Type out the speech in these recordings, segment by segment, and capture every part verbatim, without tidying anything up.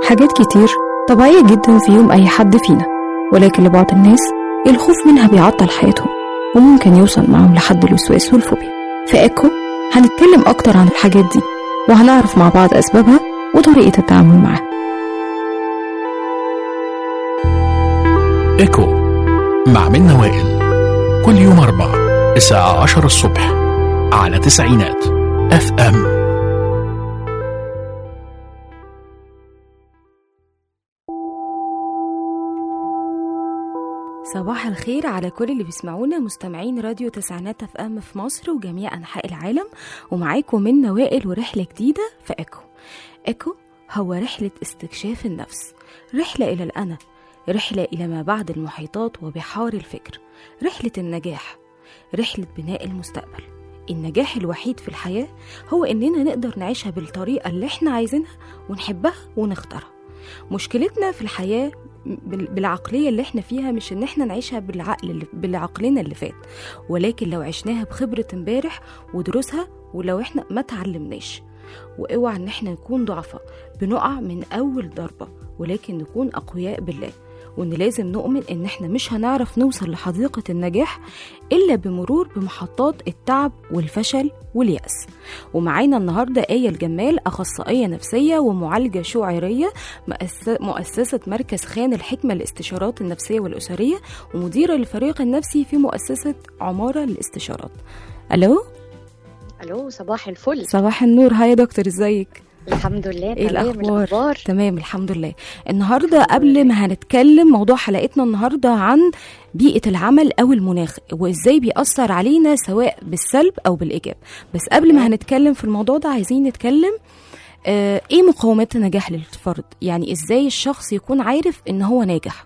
حاجات كتير طبيعية جدا في يوم أي حد فينا، ولكن لبعض الناس الخوف منها بيعطل حياتهم وممكن يوصل معهم لحد الوسواس والفوبيا. في إيكو هنتكلم أكتر عن الحاجات دي وهنعرف مع بعض أسبابها وطريقة التعامل معها. إيكو مع منى وائل، كل يوم أربعة الساعة عشرة الصبح على تسعينات اف ام. صباح الخير على كل اللي بيسمعونا، مستمعين راديو تسعينات اف ام في مصر وجميع انحاء العالم، ومعاكم منى وائل ورحله جديده في إيكو. إيكو هو رحله استكشاف النفس، رحله الى الانا، رحله الى ما بعد المحيطات وبحار الفكر، رحله النجاح، رحله بناء المستقبل. النجاح الوحيد في الحياه هو اننا نقدر نعيشها بالطريقه اللي احنا عايزينها ونحبها ونختارها. مشكلتنا في الحياة بالعقلية اللي احنا فيها مش ان احنا نعيشها بالعقل اللي بالعقلنا اللي فات، ولكن لو عشناها بخبرة امبارح ودروسها، ولو احنا ما تعلمناش. واوعى ان احنا نكون ضعفة بنقع من اول ضربة، ولكن نكون اقوياء بالله، وان لازم نؤمن ان احنا مش هنعرف نوصل لحديقة النجاح الا بمرور بمحطات التعب والفشل واليأس. ومعانا النهاردة آية الجمال، أخصائية نفسية ومعالجة شعورية، مؤسسة مركز خان الحكمة للاستشارات النفسية والأسرية، ومديرة للفريق النفسي في مؤسسة عمارة للاستشارات. ألو ألو، صباح الفل. صباح النور. هاي يا دكتور، ازيك؟ الحمد لله. ايه تمام. الأخبار؟ الأخبار تمام الحمد لله. النهاردة قبل ما هنتكلم موضوع حلقتنا النهاردة عن بيئة العمل أو المناخ وإزاي بيأثر علينا سواء بالسلب أو بالإيجاب، بس قبل ما هنتكلم في الموضوع ده عايزين نتكلم آه إيه مقومات النجاح للفرد، يعني إزاي الشخص يكون عارف إن هو ناجح.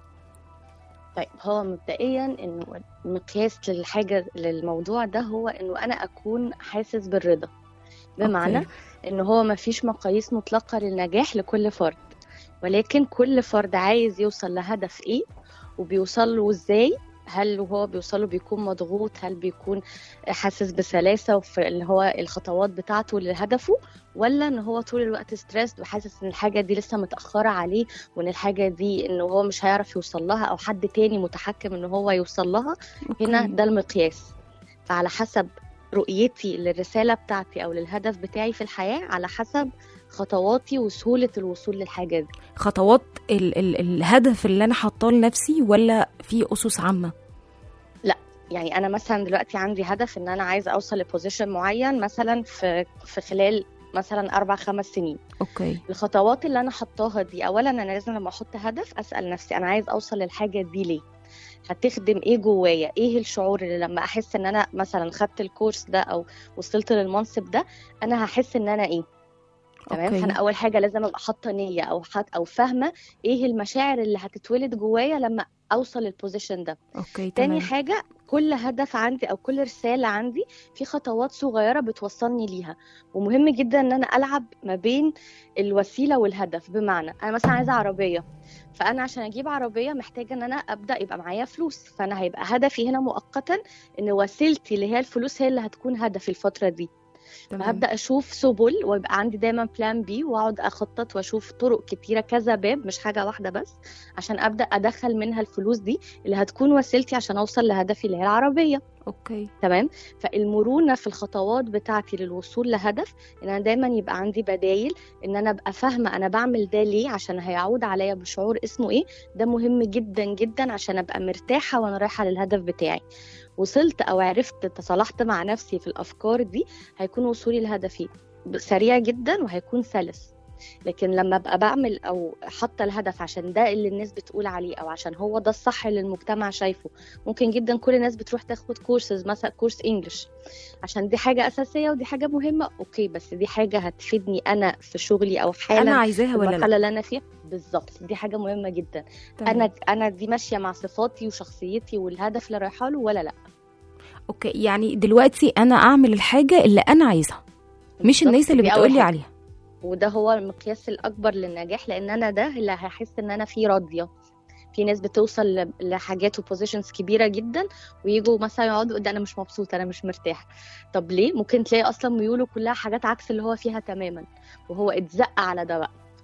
طيب، هو مبدئيا إنه مقياس للحاجة للموضوع ده هو إنه أنا أكون حاسس بالرضا، بمعنى أوكي. إنه هو ما فيش مقاييس مطلقة للنجاح لكل فرد، ولكن كل فرد عايز يوصل لهدف إيه وبيوصل له إزاي. هل هو بيوصله بيكون مضغوط، هل بيكون حاسس بسلاسة وفي اللي هو الخطوات بتاعته لهدفه، ولا ان هو طول الوقت ستريس وحاسس ان الحاجة دي لسه متأخرة عليه، وان الحاجة دي انه هو مش هيعرف يوصل لها او حد تاني متحكم ان هو يوصل لها. هنا ده المقياس. فعلى حسب رؤيتي للرسالة بتاعتي او للهدف بتاعي في الحياة، على حسب خطواتي وسهولة الوصول للحاجة دي. خطوات ال- ال- الهدف اللي انا حاطاه لنفسي ولا في أسس عامة؟ لا، يعني انا مثلا دلوقتي عندي هدف ان انا عايزه اوصل لبوزيشن معين مثلا في في خلال مثلا اربع خمس سنين. اوكي. الخطوات اللي انا حطاها دي، اولا انا لازم لما احط هدف اسال نفسي انا عايز اوصل للحاجه دي ليه، هتخدم ايه جوايا، ايه الشعور اللي لما احس ان انا مثلا خدت الكورس ده او وصلت للمنصب ده انا هحس ان انا ايه. تمام. فانا اول حاجه لازم ابقى حاطه نيه او حط او فاهمه ايه المشاعر اللي هتتولد جوايا لما اوصل للبوزيشن ده. اوكي. تاني تمام. حاجه، كل هدف عندي او كل رساله عندي في خطوات صغيره بتوصلني ليها، ومهم جدا ان انا العب ما بين الوسيله والهدف. بمعنى انا مثلا عايزه عربيه، فانا عشان اجيب عربيه محتاجه ان انا ابدا يبقى معايا فلوس، فانا هيبقى هدفي هنا مؤقتا ان وسيلتي اللي هي الفلوس هي اللي هتكون هدفي الفتره دي. فهبدأ أشوف سبل ويبقى عندي دايما بلان بي، وأقعد أخطط وأشوف طرق كتيرة كذا باب، مش حاجة واحدة بس، عشان أبدأ أدخل منها الفلوس دي اللي هتكون وسيلتي عشان أوصل لهدفي اللي هي العربية. أوكي. تمام. فالمرونة في الخطوات بتاعتي للوصول لهدف إن أنا دايما يبقى عندي بدايل، إن أنا أبقى فاهمة أنا بعمل ده ليه عشان هيعود عليا بشعور اسمه إيه. ده مهم جدا جدا عشان أبقى مرتاحة وأنا رايحة للهدف بتاعي. وصلت أو عرفت تصالحت مع نفسي في الأفكار دي، هيكون وصولي لهدفي سريع جدا وهيكون سلس. لكن لما ابقى بعمل او حاطه الهدف عشان ده اللي الناس بتقول عليه او عشان هو ده الصح اللي المجتمع شايفه، ممكن جدا كل الناس بتروح تاخد كورسز مثلا كورس انجلش عشان دي حاجه اساسيه ودي حاجه مهمه. اوكي، بس دي حاجه هتفيدني انا في شغلي او حالا انا عايزاها ولا لا؟ المرحله اللي انا فيها بالظبط دي حاجه مهمه جدا. تمام. انا انا دي ماشيه مع صفاتي وشخصيتي والهدف اللي رايحه له ولا لا؟ اوكي، يعني دلوقتي انا اعمل الحاجه اللي انا عايزها مش الناس اللي بتقولي عليها. وده هو المقياس الأكبر للنجاح، لأن أنا ده اللي هحس إن أنا فيه راضية. في ناس بتوصل لحاجات وبوزيشنز كبيرة جدا ويجوا مثلا يقعدوا ده أنا مش مبسوطة أنا مش مرتاح. طب ليه؟ ممكن تلاقي أصلا ميوله كلها حاجات عكس اللي هو فيها تماما، وهو اتزق على ده بقى.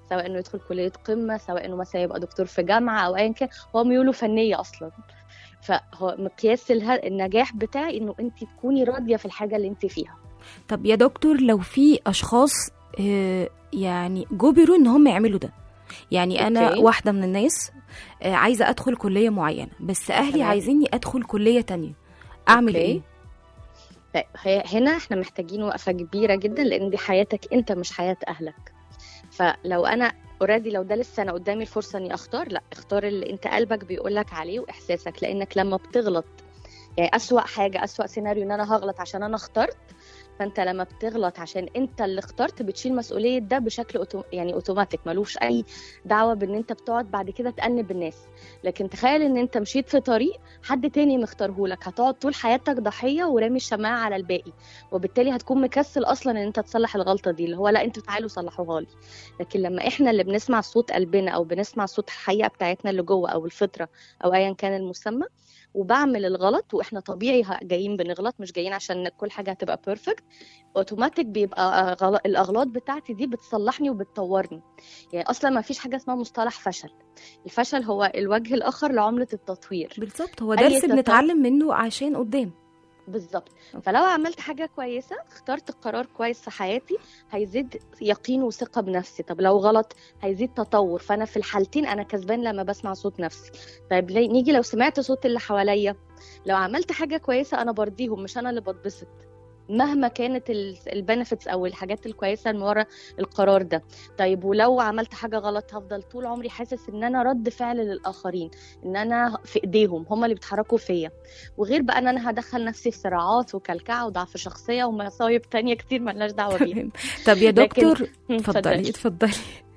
سواء انه يدخل كليه قمه، سواء انه مثلا يبقى دكتور في جامعه او ايا كان، هو ميوله فنيه اصلا. فهو مقياس النجاح بتاعي انه انت تكوني راضيه في الحاجه اللي انت فيها. طب يا دكتور، لو في اشخاص يعني جبروا ان هم يعملوا ده، يعني انا أوكي. واحده من الناس عايزه ادخل كليه معينه، بس اهلي تمام. عايزيني ادخل كليه تانية، اعمل أوكي. ايه؟ طيب هنا احنا محتاجين وقفه كبيره جدا، لان دي حياتك انت مش حياه اهلك. فلو انا اوريدي لو ده لسه انا قدامي الفرصه اني اختار، لا، اختار اللي انت قلبك بيقولك عليه واحساسك. لانك لما بتغلط، يعني اسوأ حاجه، اسوأ سيناريو ان انا هغلط عشان انا اخترت، فانت لما بتغلط عشان انت اللي اخترت بتشيل مسؤوليه ده بشكل أوتو... يعني اوتوماتيك، ملوش اي دعوه بان انت بتقعد بعد كده تأنب الناس. لكن تخيل ان انت مشيت في طريق حد تاني مختارهولك، هتقعد طول حياتك ضحيه ورامي الشماعه على الباقي، وبالتالي هتكون مكسل اصلا ان انت تصلح الغلطه دي، اللي هو لا انتوا تعالوا صلحوها لي. لكن لما احنا اللي بنسمع صوت قلبنا او بنسمع صوت الحقيقه بتاعتنا اللي جوه او الفطره او ايا كان المسمى، وبعمل الغلط، واحنا طبيعي جايين بنغلط، مش جايين عشان كل حاجه هتبقى بيرفكت، اوتوماتيك بيبقى غل... الاغلاط بتاعتي دي بتصلحني وبتطورني. يعني اصلا ما فيش حاجه اسمها مصطلح فشل. الفشل هو الوجه الاخر لعمله التطوير. بالظبط، هو درس تطور... بنتعلم منه عشان قدام. بالظبط. فلو عملت حاجه كويسه، اخترت قرار كويس في حياتي، هيزيد يقين وثقه بنفسي. طب لو غلط، هيزيد تطور. فانا في الحالتين انا كسبان لما بسمع صوت نفسي. طيب نيجي لو سمعت صوت اللي حواليا، لو عملت حاجه كويسه انا برضيهم، مش انا اللي بتبسط مهما كانت البنفيتس او الحاجات الكويسه من ورا القرار ده. طيب ولو عملت حاجه غلط، هفضل طول عمري حاسس ان انا رد فعل للاخرين، ان انا في ايديهم، هم اللي بيتحركوا فيا. وغير بقى ان انا هدخل نفسي في صراعات وكلكعه وضعف شخصيه ومصايب تانية كتير مالناش دعوه بيها. طب يا دكتور اتفضلي اتفضلي.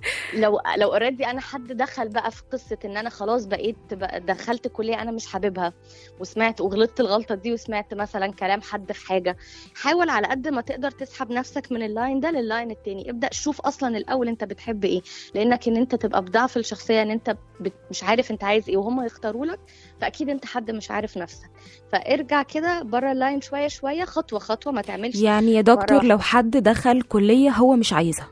لو لو اوريدي انا حد دخل بقى في قصه ان انا خلاص بقيت بقى دخلت كليه انا مش حاببها، وسمعت وغلطت الغلطه دي، وسمعت مثلا كلام حد في حاجه، حاول على قد ما تقدر تسحب نفسك من اللاين ده لللاين التاني. ابدا شوف اصلا الاول انت بتحب ايه، لانك ان انت تبقى بضعف الشخصيه ان انت مش عارف انت عايز ايه وهم يختاروا لك، فاكيد انت حد مش عارف نفسك. فارجع كده بره اللاين شويه شويه، خطوه خطوه، ما تعملش. يعني يا دكتور لو حد دخل كليه هو مش عايزها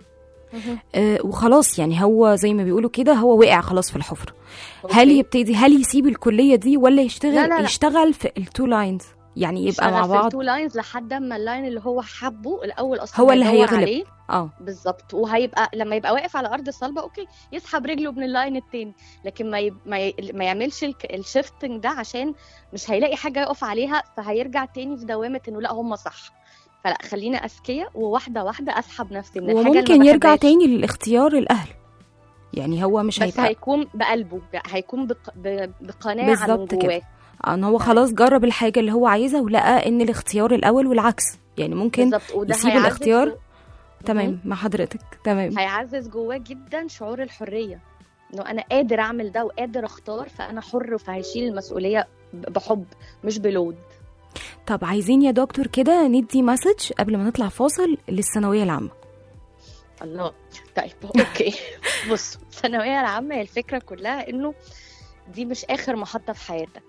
آه وخلاص، يعني هو زي ما بيقولوا كده هو وقع خلاص في الحفرة، هل يبتدي هل يسيب الكلية دي ولا يشتغل لا لا لا. يشتغل في التو لاينز، يعني يبقى مع بعض التو لاينز لحد ما اللاين اللي هو حبه الاول اصلا هو اللي هيغلب. اه بالظبط. وهيبقى لما يبقى واقف على ارض الصلبه اوكي يسحب رجله من اللاين التاني، لكن ما يب... ما, ي... ما يعملش الشيفتنج ده، عشان مش هيلاقي حاجه يقف عليها، فهيرجع تاني في دوامه انه لا هم صح. فلا، خلينا اذكياء وواحده واحده اسحب نفسي من الحاجه. وممكن يرجع تاني للاختيار الاهل، يعني هو مش بس هيكون بقلبه، هيكون بق... بقناعه من جواه ان هو خلاص جرب الحاجه اللي هو عايزها ولقى ان الاختيار الاول والعكس، يعني ممكن يسيب الاختيار. تمام مع حضرتك. تمام. هيعزز جواه جدا شعور الحريه، انه انا قادر اعمل ده وقادر اختار، فانا حر، فهيشيل المسؤوليه بحب مش بلود. طب عايزين يا دكتور كده ندي مسج قبل ما نطلع فاصل للثانويه العامه. الله. طيب اوكي. بص، الثانويه العامه هي الفكره كلها انه دي مش اخر محطه في حياتك،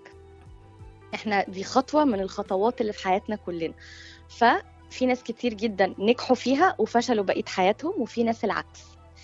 احنا دي خطوه من الخطوات اللي في حياتنا كلنا. ففي ناس كتير جدا نجحوا فيها وفشلوا بقيه حياتهم، وفي ناس العكس.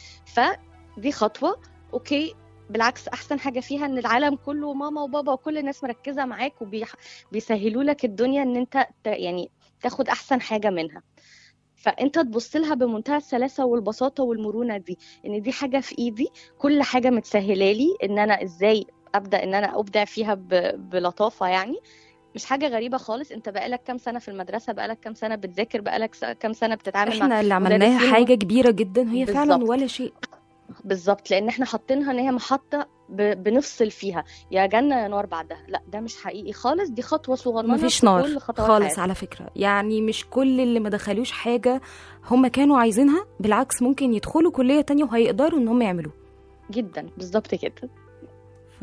فدي خطوه اوكي، بالعكس احسن حاجه فيها ان العالم كله ماما وبابا وكل الناس مركزه معاك وبيسهلوا لك الدنيا ان انت يعني تاخد احسن حاجه منها. فانت تبص لها بمنتهى السلاسه والبساطه والمرونه دي، ان دي حاجه في ايدي، كل حاجه متسهله لي، ان انا ازاي ابدا ان انا ابدع فيها بلطافه. يعني مش حاجه غريبه خالص. انت بقالك كام سنه في المدرسه، بقالك كام سنه بتذاكر، بقالك كام سنه بتتعامل احنا مع احنا اللي عملناها حاجه كبيره جدا هي بالزبط. فعلا ولا شيء. بالظبط، لان احنا حاطينها ان هي محطه بنفصل فيها يا جنه يا نار بعدها. لا، ده مش حقيقي خالص، دي خطوه صغننه. مفيش نار خالص حياتي. على فكره، يعني مش كل اللي ما دخلوش حاجه هم كانوا عايزينها، بالعكس ممكن يدخلوا كليه تانية وهيقدروا ان هم يعملوه جدا. بالظبط كده. ف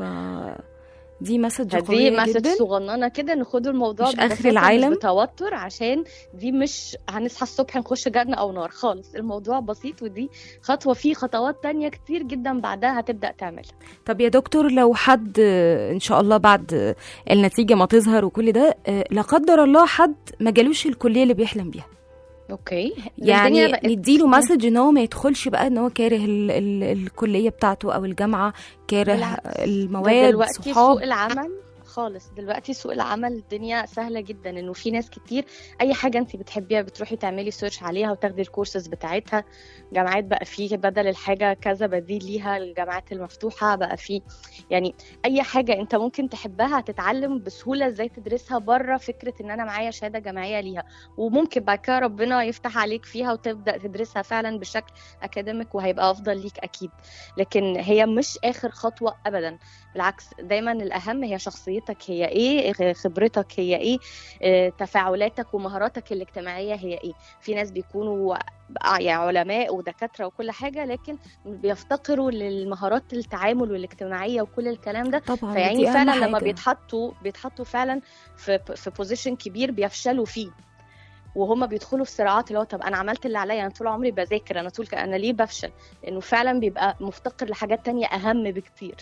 دي مسج قويه دي مسج صغننه كده، ناخد الموضوع مش اخر العالم مش بتوتر، عشان دي مش هنصحى الصبح نخش جنه او نار خالص. الموضوع بسيط، ودي خطوه فيه خطوات تانية كتير جدا بعدها هتبدا تعملها. طب يا دكتور، لو حد ان شاء الله بعد النتيجه ما تظهر وكل ده لا قدر الله حد ما جالوش الكليه اللي بيحلم بيها، اوكي يعني نديله مسج ان هو ما يدخلش بقى ان هو كاره ال ال الكليه بتاعته او الجامعه، كاره المواد، دلوقتي صحاب. سوق العمل خالص دلوقتي، سوق العمل الدنيا سهله جدا، انه في ناس كتير اي حاجه انت بتحبيها بتروحي تعملي سيرش عليها وتاخدي الكورسز بتاعتها. جامعات بقى فيه بدل الحاجه كذا بديل ليها، الجامعات المفتوحه بقى فيه يعني اي حاجه انت ممكن تحبها هتتعلم بسهوله ازاي تدرسها بره فكره ان انا معايا شهاده جامعيه ليها، وممكن بعد كده ربنا يفتح عليك فيها وتبدا تدرسها فعلا بشكل اكاديميك وهيبقى افضل ليك اكيد. لكن هي مش اخر خطوه ابدا، بالعكس دايما الاهم هي شخصيتك هي ايه، خبرتك هي ايه، تفاعلاتك ومهاراتك الاجتماعيه هي ايه. في ناس بيكونوا يعني علماء ودكاتره وكل حاجه لكن بيفتقروا للمهارات التعامل والاجتماعيه وكل الكلام ده، فيعني فعلا لما بيتحطوا بيتحطوا فعلا في في بوزيشن كبير بيفشلوا فيه، وهم بيدخلوا في صراعات اللي هو طب انا عملت اللي عليا، انا طول عمري بذاكر، انا طول انا ليه بفشل؟ لانه فعلا بيبقى مفتقر لحاجات تانية اهم بكتير.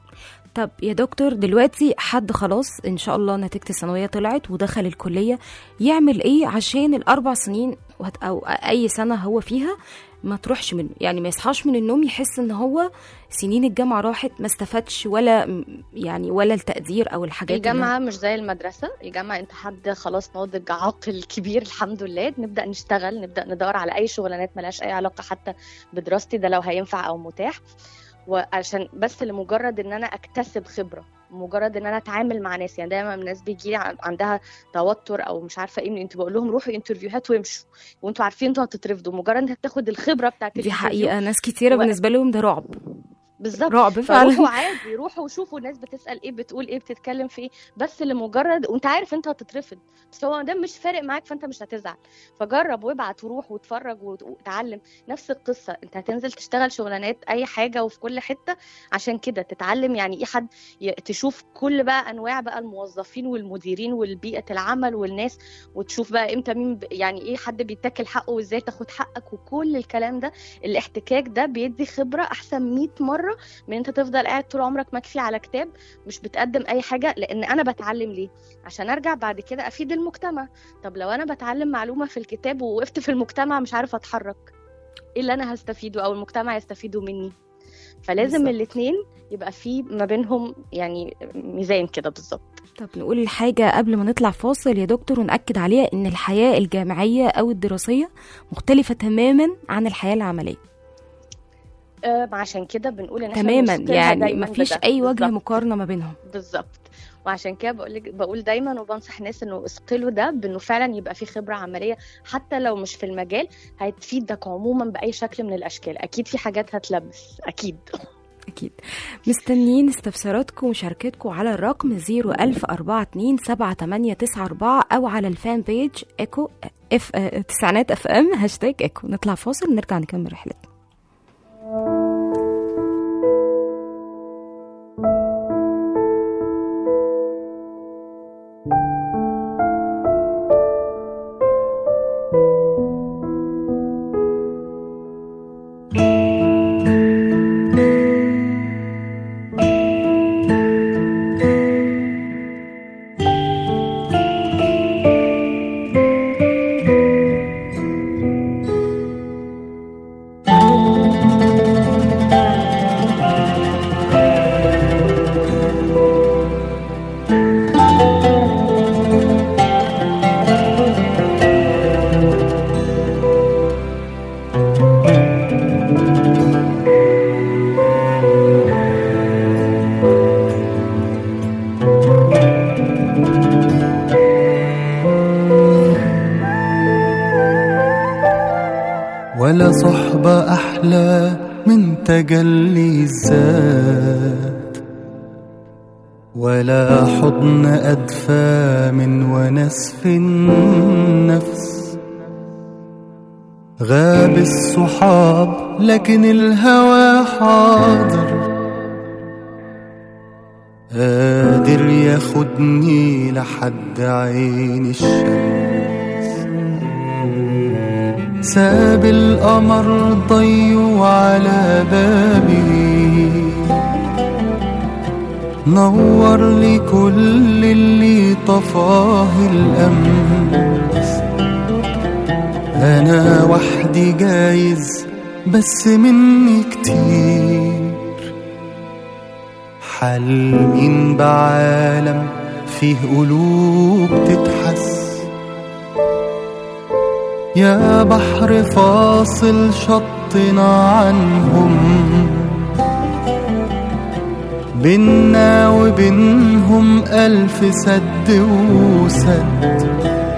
طب يا دكتور دلوقتي حد خلاص ان شاء الله نتيجة الثانوية طلعت ودخل الكلية، يعمل ايه عشان الاربع سنين او اي سنة هو فيها ما تروحش منه؟ يعني ما يصحاش من النوم يحس ان هو سنين الجامعة راحت ما استفادش ولا يعني ولا التقدير او الحاجات. الجامعة مش زي المدرسة، الجامعة انت حد خلاص ناضج عاقل كبير الحمد لله، نبدأ نشتغل، نبدأ ندور على اي شغلانات ملهاش اي علاقة حتى بدراستي ده لو هينفع او متاح، وعشان بس لمجرد ان انا اكتسب خبره، مجرد ان انا اتعامل مع ناس. يعني دايما الناس بيجي عندها توتر او مش عارفه ايه من انتوا، بقول لهم روحوا انترفيوهات وامشوا وانتوا عارفين انتوا هتترفضوا، مجرد انك تاخد الخبره بتاعت دي حقيقه ناس كتيره و... بالنسبه لهم ده رعب. بالظبط، رعب فعلا. فروحوا عادي، روحوا وشوفوا الناس بتسال ايه، بتقول ايه، بتتكلم في ايه، بس لمجرد وانت عارف انت هتترفض، بس هو ده مش فارق معاك فانت مش هتزعل، فجرب وابعت وروح واتفرج وتعلم. نفس القصه، انت هتنزل تشتغل شغلانات اي حاجه وفي كل حته عشان كده تتعلم يعني ايه حد، تشوف كل بقى انواع بقى الموظفين والمديرين والبيئه العمل والناس، وتشوف بقى امتى مين يعني ايه حد بيتاكل حقه وازاي تاخد حقك وكل الكلام ده. الاحتكاك ده بيدي خبره احسن مية مره من انت تفضل قاعد طول عمرك مكفي على كتاب مش بتقدم اي حاجه. لان انا بتعلم ليه؟ عشان ارجع بعد كده افيد المجتمع. طب لو انا بتعلم معلومه في الكتاب ووقفت في المجتمع مش عارفه اتحرك، ايه اللي انا هستفيده او المجتمع يستفيده مني؟ فلازم الاثنين يبقى في ما بينهم يعني ميزان كده بالظبط. طب نقول الحاجه قبل ما نطلع فاصل يا دكتور ونأكد عليها، ان الحياه الجامعيه او الدراسيه مختلفه تماما عن الحياه العمليه. آه عشان كده بنقول ان تماما يعني ما فيش اي وجه بالزبط. مقارنه ما بينهم بالظبط. وعشان كده بقول بقول دايما وبنصح ناس انه اسقلوا ده بانه فعلا يبقى في خبره عمليه، حتى لو مش في المجال هتفيدك عموما باي شكل من الاشكال. اكيد في حاجات هتلبس، اكيد اكيد. مستنيين استفساراتكم ومشاركتكم على الرقم صفر ألف أربعة اتنين سبعة تمانية تسعة أربعة او على الفان بيج ايكو اف تسعينات اف ام هاشتاج ايكو. نطلع فاصل ونرجع نكمل رحلتنا. ولا صحبة أحلى من تجلي الذات، ولا حضن أدفى من ونس في النفس. غاب الصحاب لكن الهوى حاضر، قادر ياخدني لحد عين الشمس. ساب القمر ضيّو على بابي، نور لي كل اللي طفاه الأمس. أنا وحدي جايز بس مني كتير، حلمين بعالم فيه قلوب تتحس، يا بحر فاصل شطنا عنهم، بينا وبينهم ألف سد وسد،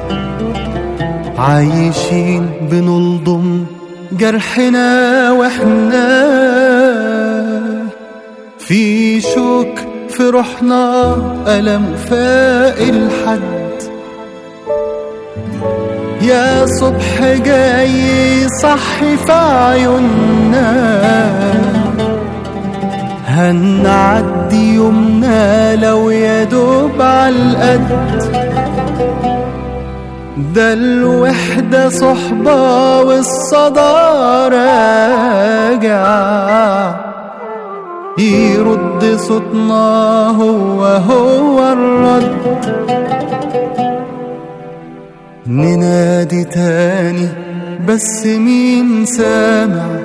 عايشين بنلضم جرحنا واحنا في شوك في روحنا، ألم فاق الحد، يا صبح جاي صحي في عيوننا، هنعدي يومنا لو يدوب عالقد، ده الوحدة صحبة والصدى راجع، يرد صوتنا هو هو الرد، ننادي تاني بس مين سامع،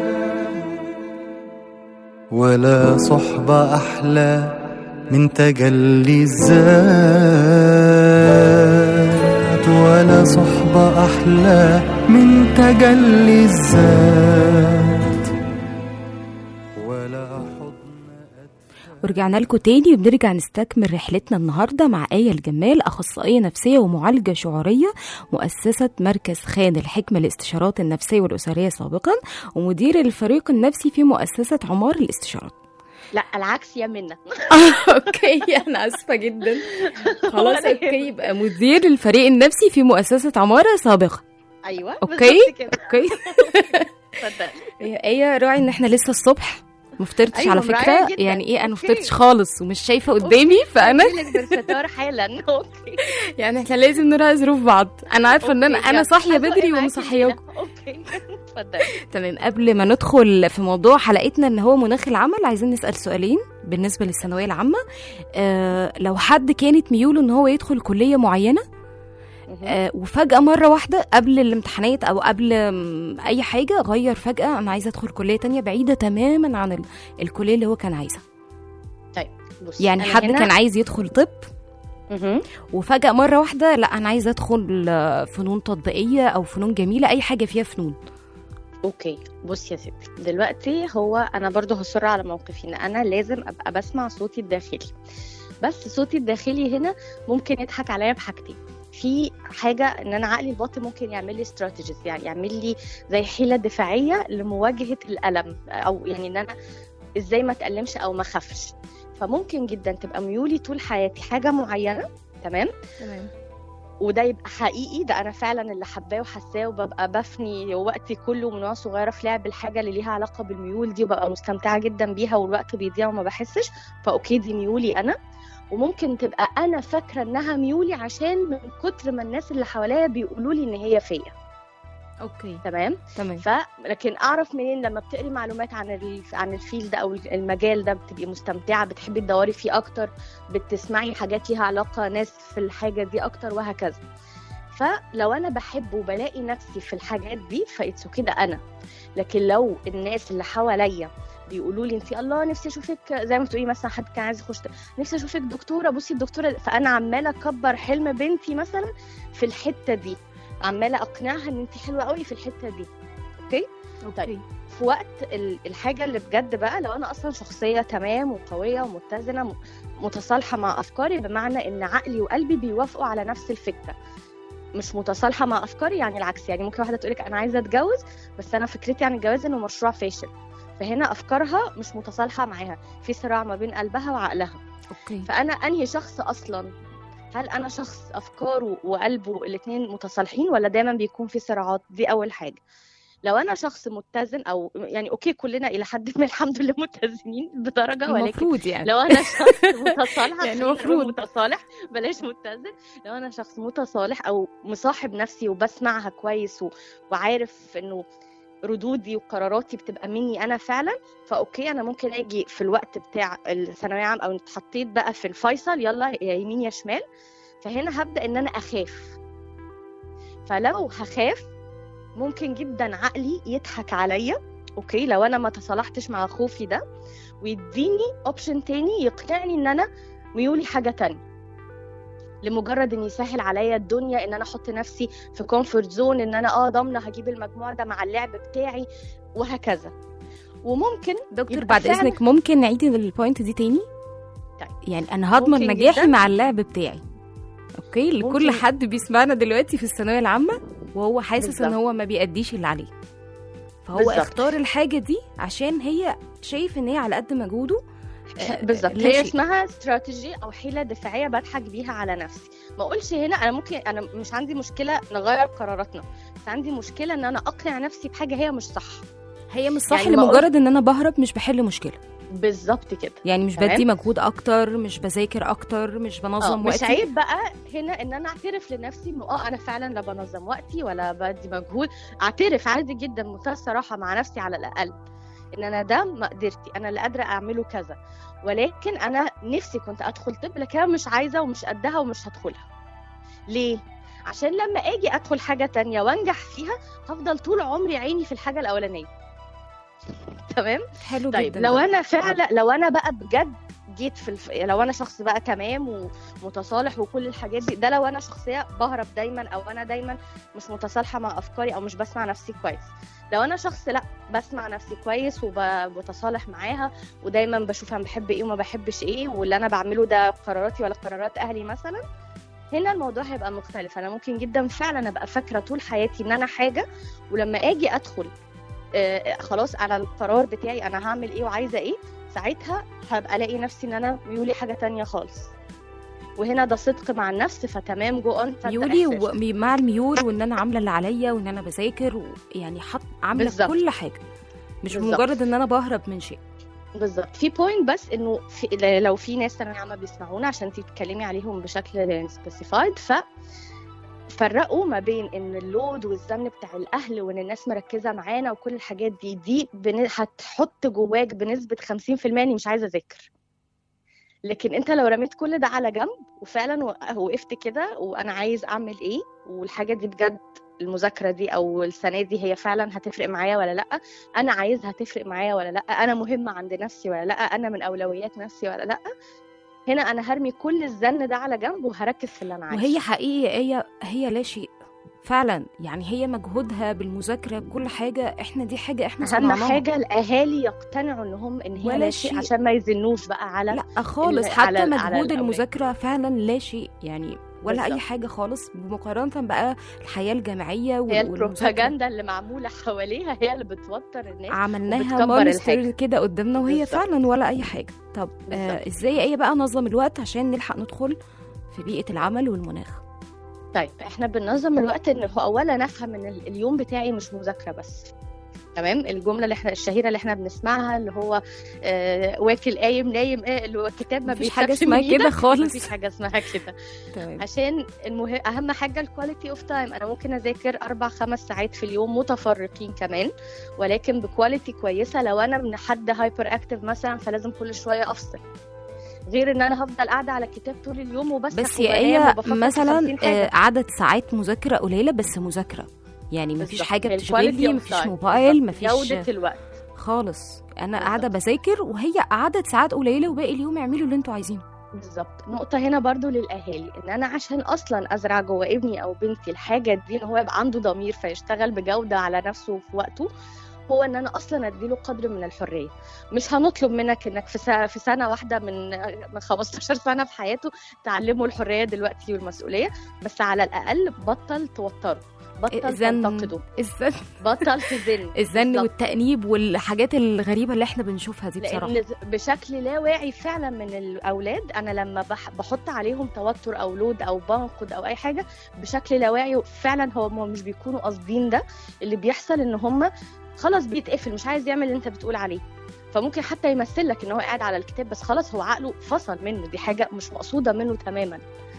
ولا صحبة أحلى من تجلي الذات، ولا صحبة أحلى من تجلي الذات، ولا حضن. ورجعنا لكم تاني وبنرجع نستكمل رحلتنا النهاردة مع آية الجمال، أخصائية نفسية ومعالجة شعورية، مؤسسة مركز خان الحكمة للاستشارات النفسية والأسرية سابقا، ومدير الفريق النفسي في مؤسسة عمار للاستشارات. لا العكس يا منى. اوكي انا اسفه جدا. خلاص اوكي، يبقى مدير الفريق النفسي في مؤسسه عماره سابقا. ايوه اوكي اوكي. اتفضل. ايه راعي ان احنا لسه الصبح مفطرتش. أيوة على فكره يعني ايه، انا مفطرتش خالص ومش شايفه قدامي، فانا بالفطار حالا. اوكي يعني احنا لازم نراعي ظروف بعض. انا عارفه ان انا انا صاحيه بدري ومصحياكم. اوكي اتفضل. تمام. قبل ما ندخل في موضوع حلقتنا ان هو مناخ العمل، عايزين نسال سؤالين بالنسبه للثانويه العامه. آه لو حد كانت ميوله ان هو يدخل كليه معينه آه وفجأة مرة واحدة قبل الامتحانات أو قبل أي حاجة غير فجأة، أنا عايزة أدخل كلية تانية بعيدة تماما عن ال... الكلية اللي هو كان عايزها. طيب بص، يعني حد هنا... كان عايز يدخل طب مه. وفجأة مرة واحدة لا أنا عايزة أدخل فنون تطبيقية أو فنون جميلة، أي حاجة فيها فنون. اوكي بص يا ستي، دلوقتي هو أنا برضو هصر على موقفي إن أنا لازم أبقى بسمع صوتي الداخلي، بس صوتي الداخلي هنا ممكن يضحك عليا بحاجتين. في حاجة ان انا عقلي الباطن ممكن يعمل لي استراتيجيز، يعني يعمل لي زي حيلة دفاعية لمواجهة الألم، او يعني ان انا ازاي ما اتألمش او ما خافش. فممكن جدا تبقى ميولي طول حياتي حاجة معينة، تمام تمام، وده يبقى حقيقي، ده انا فعلا اللي حباه وحساه، وببقى بفني وقتي كله من وانا صغيره في لعب الحاجه اللي ليها علاقه بالميول دي، وببقى مستمتعه جدا بيها والوقت بيضيع وما بحسش، فاوكي دي ميولي انا. وممكن تبقى انا فاكره انها ميولي عشان من كتر ما الناس اللي حواليا بيقولوا لي ان هي فيا. اوكي تمام تمام. ف لكن اعرف منين؟ لما بتقري معلومات عن ال... عن الفيلد او المجال ده، بتبقي مستمتعه، بتحبي تدوري فيه اكتر، بتسمعي حاجات ليها علاقه، ناس في الحاجه دي اكتر، وهكذا. فلو انا بحب وبلاقي نفسي في الحاجات دي فايتسو كده انا. لكن لو الناس اللي حواليا بيقولوا لي انت الله نفسي اشوفك، زي ما تقولي مثلا حد كان عايز يخش نفسي اشوفك دكتوره، بصي الدكتوره، فانا عماله اكبر حلم بنتي مثلا في الحته دي، عماله اقنعها ان انت حلوه قوي في الحته دي. اوكي اوكي. طيب في وقت الحاجه اللي بجد بقى، لو انا اصلا شخصيه تمام وقويه ومتزنه متصالحه مع افكاري، بمعنى ان عقلي وقلبي بيوافقوا على نفس الفكره، مش متصالحه مع افكاري يعني العكس. يعني ممكن واحده تقولك انا عايزه اتجوز بس انا فكرتي عن الجواز انه مشروع فاشل، فهنا افكارها مش متصالحه معاها، في صراع ما بين قلبها وعقلها. اوكي. فانا انهي شخص اصلا؟ هل انا شخص افكاره وقلبه الاثنين متصالحين، ولا دايما بيكون في صراعات؟ دي اول حاجه. لو انا شخص متزن، او يعني اوكي كلنا الى حد ما الحمد لله متزنين بدرجه، ولكن المفروض يعني لو انا شخص متصالح يعني المفروض متصالح بلاش متزن، لو انا شخص متصالح او مصاحب نفسي وبسمعها كويس و... وعارف انه ردودي وقراراتي بتبقى مني انا فعلا، فاوكي انا ممكن اجي في الوقت بتاع الثانويه عام او اتحطيت بقى في الفيصل، يلا يا يمين يا شمال، فهنا هبدا ان انا اخاف. فلو هخاف ممكن جدا عقلي يضحك عليا، اوكي، لو انا ما تصالحتش مع خوفي ده، ويديني اوبشن تاني يقنعني ان انا ميولي حاجه تانية، لمجرد ان يسهل عليا الدنيا، ان انا احط نفسي في كومفورت زون، ان انا اه ضامنه هجيب المجموع ده مع اللعب بتاعي، وهكذا. وممكن دكتور بعد اذنك ممكن نعيد البوينت دي تاني؟ طيب. يعني انا هضمن نجاحي مع اللعب بتاعي، اوكي، لكل حد بيسمعنا دلوقتي في الثانويه العامه وهو حاسس بالزبط. ان هو ما بيأديش اللي عليه، فهو بالزبط. اختار الحاجه دي عشان هي شايف ان هي على قد مجهوده. بالظبط، هي اسمها استراتيجي او حيله دفاعيه بضحك بيها على نفسي. ما اقولش هنا انا ممكن، انا مش عندي مشكله نغير قراراتنا، بس عندي مشكله ان انا اقنع نفسي بحاجه هي مش صح. هي مش صح يعني لمجرد ان انا بهرب، مش بحل مشكله. بالظبط كده، يعني مش بدي مجهود اكتر، مش بذاكر اكتر، مش بنظم وقتي. مش عيب بقى هنا ان انا اعترف لنفسي انه اه انا فعلا لا بنظم وقتي ولا بدي مجهود. اعترف عادي جدا، منتهى الصراحه مع نفسي على الاقل، ان انا ده ما قدرتي، انا اللي قادره اعمله كذا، ولكن انا نفسي كنت ادخل طب، لكن انا مش عايزه ومش قدها ومش هدخلها. ليه؟ عشان لما اجي ادخل حاجه تانية وانجح فيها، هفضل طول عمري عيني في الحاجه الاولانيه. تمام؟ حلو طيب جدا. لو انا فعلا، لو انا بقى بجد جيت في الف... لو انا شخص بقى تمام ومتصالح وكل الحاجات دي، ده لو انا شخصيه بهرب دايما، او انا دايما مش متصالحه مع افكاري، او مش بسمع نفسي كويس. لو انا شخص لا بسمع نفسي كويس وبتصالح معاها، ودايما بشوف انا بحب ايه وما بحبش ايه، واللي انا بعمله ده قراراتي ولا قرارات اهلي مثلا، هنا الموضوع هيبقى مختلف. انا ممكن جدا فعلا ابقى فاكره طول حياتي ان انا حاجه، ولما اجي ادخل آه خلاص على القرار بتاعي انا هعمل ايه وعايزه ايه، ساعتها هبقى الاقي نفسي ان انا ميولي حاجه تانية خالص. وهنا ده صدق مع النفس، فتمام جو اون. ميولي ومع الميول، وان انا عامله اللي عليا، وان انا بذاكر، ويعني حط عامله بالزبط. كل حاجه، مش بالزبط. مجرد ان انا بهرب من شيء. بالظبط. في بوينت بس انه في لو في ناس ثانويه عامه بيسمعونا عشان تتكلمي عليهم بشكل سبيسيفايد، ف فرقوا ما بين ان اللود والزن بتاع الاهل، وان الناس مركزه معانا وكل الحاجات دي دي بن... هتحط جواك بنسبه خمسين في المية اني مش عايزه اذاكر. لكن انت لو رميت كل ده على جنب وفعلا وقفت كده وانا عايز اعمل ايه، والحاجه دي بجد المذاكره دي او السنه دي هي فعلا هتفرق معايا ولا لا، انا عايزها هتفرق معايا ولا لا، انا مهمه عند نفسي ولا لا، انا من اولويات نفسي ولا لا، هنا انا هرمي كل الزن ده على جنب وهركز في اللي انا عايزه. وهي حقيقه هي هي لا شيء فعلا، يعني هي مجهودها بالمذاكره كل حاجه، احنا دي حاجه احنا صنعناها. اهم حاجه الاهالي يقتنعوا انهم ان هي لا شيء، عشان ما يزنوش بقى على لا خالص، حتى على مجهود على المذاكره فعلا لا شيء يعني، ولا بالزبط. اي حاجه خالص، بمقارنه بقى الحياه الجامعيه هي البروباغندا اللي معموله حواليها هي اللي بتوتر الناس، عملناها مونستر كده قدامنا وهي بالزبط. فعلا ولا اي حاجه. طب آه ازاي ايه بقى نظم الوقت عشان نلحق ندخل في بيئه العمل والمناخ؟ طيب احنا بننظم الوقت ان هو اولا نفهم ان اليوم بتاعي مش مذاكره بس. تمام؟ الجمله اللي احنا الشهيره اللي احنا بنسمعها اللي هو آه واكل قايم نايم، ايه اللي هو الكتاب ما فيش حاجه اسمها كده خالص، مفيش حاجه اسمها كده. تمام. عشان المهم اهم حاجه الكواليتي اوف تايم. انا ممكن اذاكر اربع خمس ساعات في اليوم متفرقين كمان، ولكن بكواليتي كويسه. لو انا من حد هايبر اكتيف مثلا فلازم كل شويه افصل، غير ان انا هفضل قاعده على الكتاب طول اليوم وبس. بس هي مثلا عدد ساعات مذاكره قليله بس مذاكره، يعني مفيش حاجه بتشغلني، مفيش موبايل، مفيش جوده الوقت خالص. انا قاعده بذاكر وهي عدد ساعات قليله، وباقي اليوم اعملوا اللي انتوا عايزينه. بالظبط. نقطه هنا برضو للاهالي، ان انا عشان اصلا ازرع جوه ابني او بنتي الحاجه دي، ان هو يبقى عنده ضمير فيشتغل بجوده على نفسه في وقته، هو ان انا اصلا اديله قدر من الحريه. مش هنطلب منك انك في في سنه واحده من من خمستاشر سنه في حياته تعلمه الحريه دلوقتي والمسؤوليه، بس على الاقل بطل توتره، بطل تنتقده، الزن بطل تزن، الزن والتأنيب والحاجات الغريبه اللي احنا بنشوفها دي بصراحه. لان بشكل لا واعي فعلا من الاولاد، انا لما بحط عليهم توتر او لود او بنقد او اي حاجه بشكل لا واعي، فعلا هم مش بيكونوا قاصدين ده. اللي بيحصل ان هم خلاص بيتقفل، مش عايز يعمل اللي انت بتقول عليه، فممكن حتى يمثل لك ان هو قاعد على الكتاب، بس خلاص هو عقله فصل منه، دي حاجه مش مقصوده منه تماما.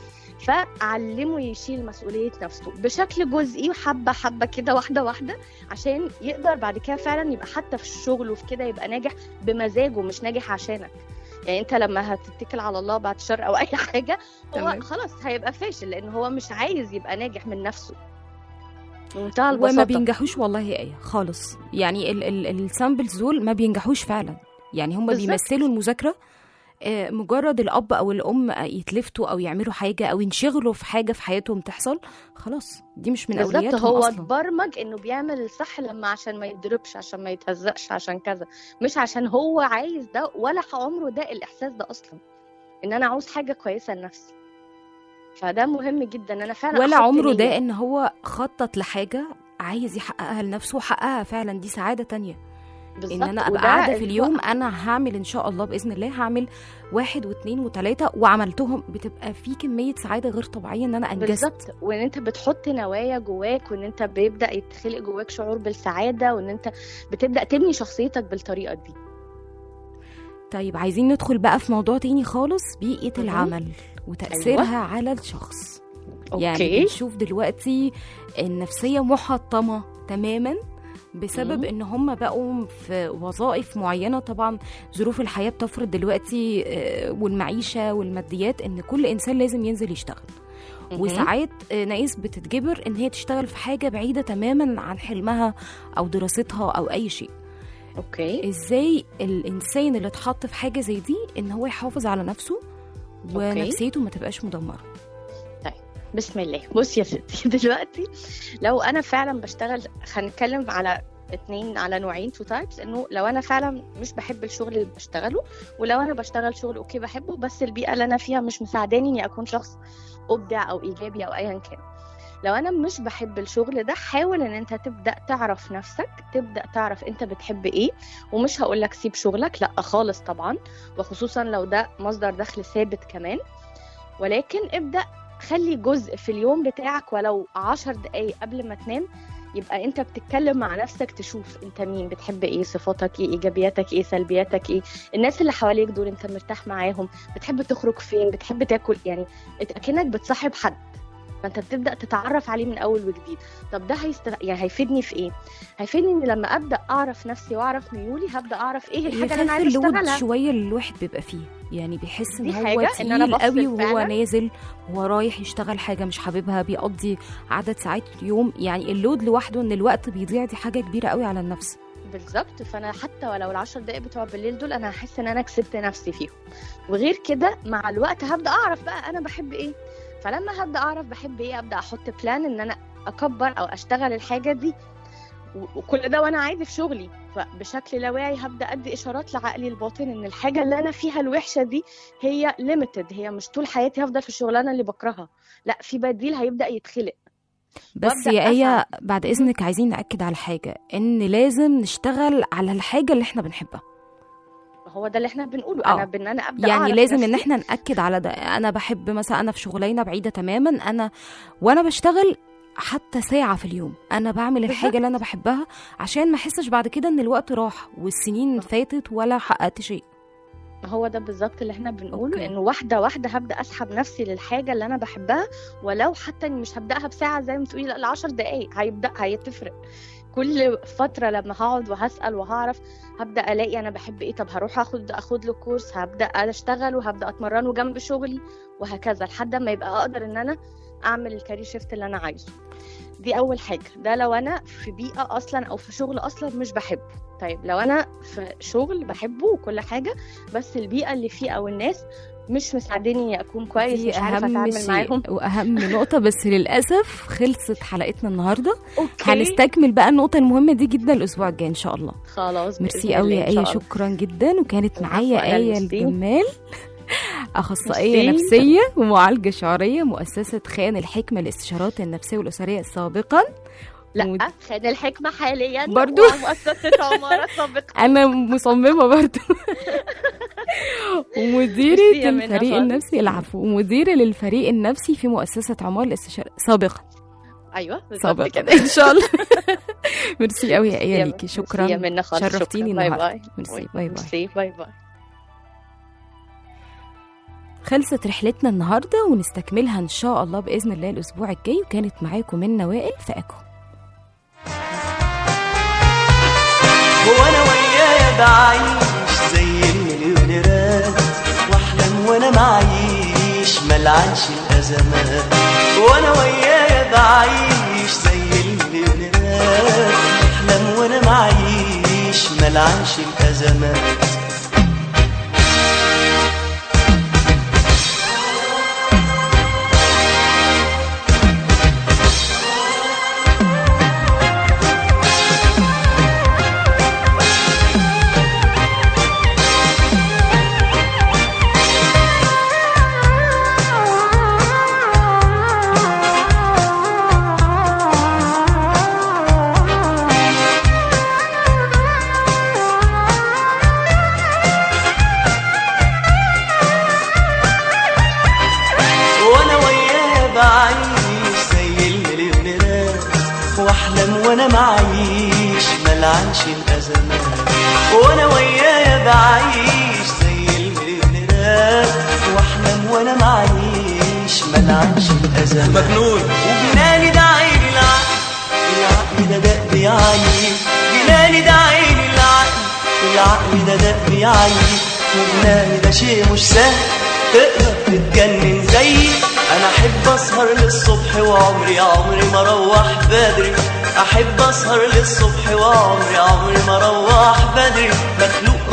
فعلمه يشيل مسؤوليه نفسه بشكل جزئي، حبه حبه كده، واحده واحده، عشان يقدر بعد كده فعلا يبقى حتى في الشغل وفي كده يبقى ناجح بمزاجه، مش ناجح عشانك. يعني انت لما هتتكل على الله بعد شر او اي حاجه، هو خلاص هيبقى فاشل، لان هو مش عايز يبقى ناجح من نفسه. بمنتهى البساطه. وما بينجحوش والله يا ايه خالص، يعني السامبلز دول ما بينجحوش فعلا، يعني هم بالظبط. بيمثلوا المذاكره. آه، مجرد الاب او الام يتلفتوا او يعملوا حاجه او ينشغلوا في حاجه في حياتهم تحصل، خلاص دي مش من بالظبط. اولوياتهم هو اصلا. اتبرمج انه بيعمل الصح لما عشان ما يتضربش، عشان ما يتهزقش، عشان كذا، مش عشان هو عايز ده، ولا عمره ده الاحساس ده اصلا ان انا عاوز حاجه كويسه لنفسي. فده مهم جدا ان انا فعلا ولا أحط عمره نية. ده ان هو خطط لحاجه عايز يحققها لنفسه وحققها فعلا، دي سعاده تانية. بالظبط. ان انا ابقى وده قاعده في الوقت. اليوم انا هعمل ان شاء الله باذن الله، هعمل واحد واثنين وثلاثه وعملتهم، بتبقى في كميه سعاده غير طبيعيه ان انا انجزت. بالظبط. وان انت بتحط نوايا جواك، وان انت بيبدا يتخلق جواك شعور بالسعاده، وان انت بتبدا تبني شخصيتك بالطريقه دي. طيب عايزين ندخل بقى في موضوع تاني خالص، بيئه مهم. العمل وتاثيرها أيوة. على الشخص. أوكي. يعني بنشوف دلوقتي النفسيه محطمه تماما بسبب مم. ان هم بقوا في وظائف معينه. طبعا ظروف الحياه بتفرض دلوقتي آه، والمعيشه والماديات ان كل انسان لازم ينزل يشتغل. مهم. وساعات آه، ناس بتتجبر ان هي تشتغل في حاجه بعيده تماما عن حلمها او دراستها او اي شيء. اوكي. ازاي الانسان اللي اتحط في حاجه زي دي ان هو يحافظ على نفسه ونفسيته ما تبقاش مدمره؟ بسم الله. بص يا ستي، دلوقتي لو انا فعلا بشتغل، هنتكلم على اتنين، على نوعين، تو تايبس. انه لو انا فعلا مش بحب الشغل اللي بشتغله، ولو انا بشتغل شغل اوكي بحبه بس البيئه اللي انا فيها مش مساعداني اني اكون شخص ابدع او ايجابي او ايا كان. لو انا مش بحب الشغل ده، حاول ان انت تبدا تعرف نفسك، تبدا تعرف انت بتحب ايه. ومش هقولك سيب شغلك، لا خالص طبعا، وخصوصا لو ده مصدر دخل ثابت كمان. ولكن ابدا خلي جزء في اليوم بتاعك ولو عشر دقايق قبل ما تنام، يبقى انت بتتكلم مع نفسك، تشوف انت مين، بتحب ايه، صفاتك ايه، ايجابياتك ايه، سلبياتك ايه، الناس اللي حواليك دول انت مرتاح معاهم، بتحب تخرج فين، بتحب تاكل، يعني اكنك بتصاحب حد، فانت بتبدا تتعرف عليه من اول وجديد. طب ده هيست... يعني هيفيدني في ايه؟ هيفيدني ان لما ابدا اعرف نفسي واعرف ميولي، هبدا اعرف ايه الحاجه اللي انا عايزه يخف اللود اشتغلها. شويه اللي الواحد بيبقى فيه، يعني بيحس ان دي هو حاجة، إن أنا تقيل بفصل قوي وهو فعلاً. نازل وهو رايح يشتغل حاجه مش حاببها، بيقضي عدد ساعات اليوم، يعني اللود لوحده ان الوقت بيضيع، دي حاجه كبيره قوي على النفس. بالظبط. فانا حتى ولو العشر دقايق بتوع بالليل دول انا هحس ان انا كسبت نفسي فيهم. وغير كده مع الوقت هبدا اعرف بقى انا بحب ايه. فلما هبدا اعرف بحب ايه، ابدا احط بلان ان انا اكبر او اشتغل الحاجه دي، وكل ده وانا عادي في شغلي. فبشكل لا واعي هبدا ادي اشارات لعقلي الباطن ان الحاجه اللي انا فيها الوحشه دي هي ليميتد، هي مش طول حياتي هفضل في الشغلانه اللي بكرهها، لا في بديل هيبدا يتخلق. بس وأبدأ يا ايه أسعى. بعد اذنك عايزين ناكد على حاجه، ان لازم نشتغل على الحاجه اللي احنا بنحبها. هو ده اللي احنا بنقوله. آه. انا بان انا ابدا يعني أعرف لازم ان نفسي. احنا ناكد على ده. انا بحب مثلا، انا في شغلانه بعيده تماما، انا وانا بشتغل حتى ساعه في اليوم انا بعمل الحاجه اللي انا بحبها، عشان ما احسش بعد كده ان الوقت راح والسنين فاتت ولا حققت شيء. هو ده بالظبط اللي احنا بنقوله. أوكي. انه واحده واحده هبدا اسحب نفسي للحاجه اللي انا بحبها، ولو حتى إني مش هبداها بساعه زي ما تقولي، لا العشر دقايق هيبدا هيتفرق. كل فتره لما هقعد وهسال وهعرف، هبدا الاقي انا بحب ايه. طب هروح اخد اخد له كورس، هبدا اشتغل وهبدا اتمرنه جنب شغلي، وهكذا لحد ما يبقى اقدر ان انا اعمل الكارير شيفت اللي انا عايزه. دي اول حاجه. ده لو انا في بيئه اصلا او في شغل اصلا مش بحبه. طيب لو انا في شغل بحبه وكل حاجه، بس البيئه اللي فيه او الناس مش مساعديني اكون كويس، دي مش عارفه اهم اتعامل معاهم. شيء واهم نقطه. بس للاسف خلصت حلقتنا النهارده. اوكي هنستكمل بقى النقطه المهمه دي جدا الاسبوع الجاي ان شاء الله. خلاص. ميرسي بإذن قوي الله يا إن شاء ايه، الله. شكرا جدا. وكانت العفو، معايا أنا ايه ميرسي. الجمال، اخصائيه ميرسي. نفسيه ومعالجه شعوريه، مؤسسه خان الحكمه للاستشارات النفسيه والاسريه سابقا. لا مد- خان الحكمه حاليا برضو؟ ومؤسسه عماره سابقا. انا مصممه برضو. ومديره ميرسي يا منى الفريق خالص. النفسي، العفو، ومديره للفريق النفسي في مؤسسه عمار الاستشارات سابقا. ايوه بالظبط سابقا كده. ان شاء الله. ميرسي قوي يا ايه يا- ليكي، ميرسي شكرا، يا منى خالص. شرفتيني شكراً. باي النهارده. باي. ميرسي، باي باي. ميرسي. باي باي. خلصت رحلتنا النهارده ونستكملها ان شاء الله باذن الله الاسبوع الجاي. وكانت معاكم من نوائل في اكو. وانا ويايا بعيش زي المليونيرات، واحلم وانا معيش ملعنش الازمات. وانا ويايا بعيش زي المليونيرات، ملعنش الأزمات. واحلم وانا معيش ملعنش الازمات، وانا ويايا بعيش زي المليونيرات، واحلم وانا معيش ملعنش الازمات. مجنون وجناني ده عين العقل، العقل ده دق بيعيي، جناني ده عين العقل، العقل ده دق بيعيي، وجناني ده شيء مش سهل تقدر تتجنن زيي. انا احب اسهر للصبح وعمري عمري ما اروح بدري، احب اسهر للصبح وعمري عمري ما اروح بدري، مخلوق